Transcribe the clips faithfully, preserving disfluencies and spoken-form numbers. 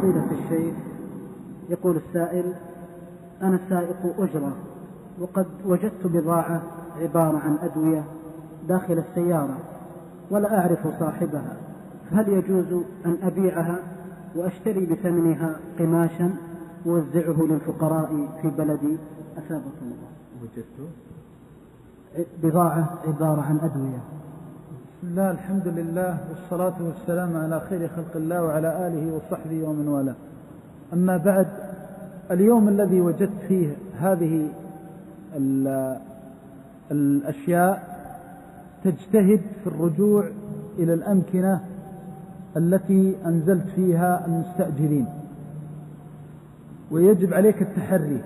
فضيلة الشيخ، يقول السائل: أنا سائق أجرة وقد وجدت بضاعة عبارة عن أدوية داخل السيارة ولا أعرف صاحبها، هل يجوز أن أبيعها وأشتري بثمنها قماشا ووزعه للفقراء في بلدي؟ أثابكم الله. وجدت بضاعة عبارة عن أدوية. بسم الله، الحمد لله، والصلاة والسلام على خير خلق الله وعلى آله وصحبه ومن والاه. أما بعد، اليوم الذي وجدت فيه هذه الأشياء تجتهد في الرجوع إلى الأمكنة التي أنزلت فيها المستأجرين، ويجب عليك التحري.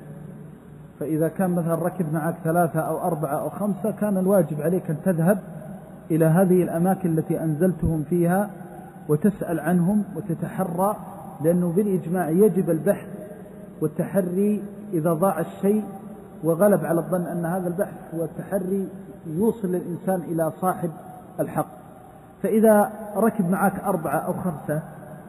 فإذا كان مثلا ركب معك ثلاثة أو أربعة أو خمسة، كان الواجب عليك أن تذهب إلى هذه الأماكن التي أنزلتهم فيها وتسأل عنهم وتتحرى، لأنه بالإجماع يجب البحث والتحري إذا ضاع الشيء وغلب على الظن أن هذا البحث والتحري يوصل الإنسان إلى صاحب الحق. فإذا ركب معك أربعة أو خمسة،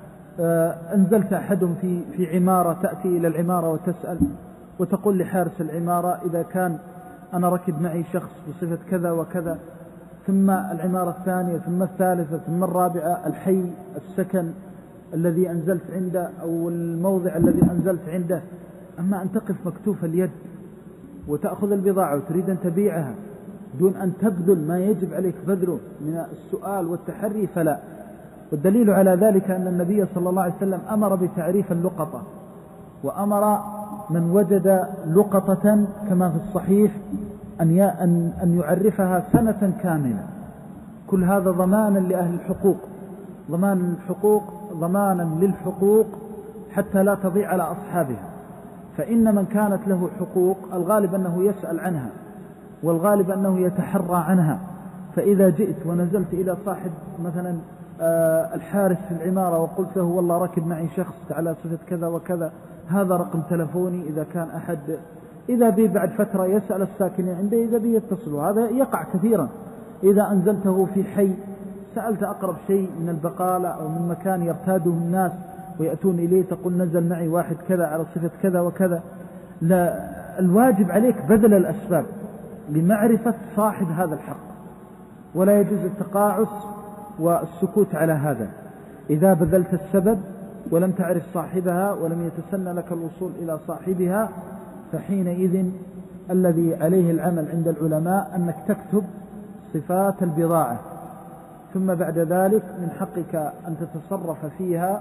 أنزلت أحدهم في في عمارة، تأتي إلى العمارة وتسأل وتقول لحارس العمارة: إذا كان أنا ركب معي شخص بصفة كذا وكذا، ثم العمارة الثانية ثم الثالثة ثم الرابعة، الحي السكن الذي أنزلت عنده أو الموضع الذي أنزلت عنده. أما أن تقف مكتوف اليد وتأخذ البضاعة وتريد أن تبيعها دون أن تبذل ما يجب عليك بذله من السؤال والتحري فلا. والدليل على ذلك أن النبي صلى الله عليه وسلم أمر بتعريف اللقطة، وأمر من وجد لقطة كما في الصحيح أن أن يعرفها سنة كاملة. كل هذا ضمانا لأهل الحقوق، ضمان الحقوق ضمانا للحقوق حتى لا تضيع على أصحابها. فإن من كانت له حقوق الغالب أنه يسأل عنها، والغالب أنه يتحرى عنها. فإذا جئت ونزلت إلى صاحب مثلا الحارس في العمارة وقلت له: والله ركب معي شخص على صفة كذا وكذا، هذا رقم تلفوني، إذا كان أحد إذا بي بعد فترة يسأل الساكنين عنده إذا بي يتصلوا. هذا يقع كثيرا. إذا أنزلته في حي سألت أقرب شيء من البقالة أو من مكان يرتاده الناس ويأتون إليه، تقول: نزل معي واحد كذا على صفة كذا وكذا. لا، الواجب عليك بذل الأسباب لمعرفة صاحب هذا الحق، ولا يجوز التقاعس والسكوت على هذا. إذا بذلت السبب ولم تعرف صاحبها ولم يتسنى لك الوصول إلى صاحبها، فحينئذ الذي عليه العمل عند العلماء أنك تكتب صفات البضاعة، ثم بعد ذلك من حقك أن تتصرف فيها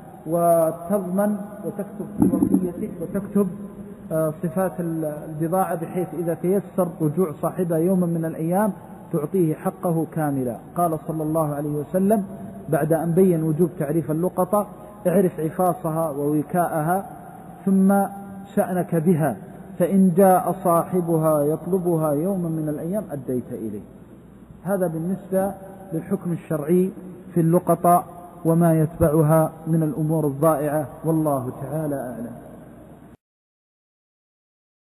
وتضمن وتكتب في وصيتك وتكتب صفات البضاعة، بحيث إذا تيسر رجوع صاحبها يوما من الأيام تعطيه حقه كاملا. قال صلى الله عليه وسلم بعد أن بين وجوب تعريف اللقطة: اعرف عفاصها ووكاءها ثم شأنك بها، فإن جاء صاحبها يطلبها يوما من الأيام أديت إليه. هذا بالنسبة للحكم الشرعي في اللقطة وما يتبعها من الأمور الضائعة، والله تعالى أعلم.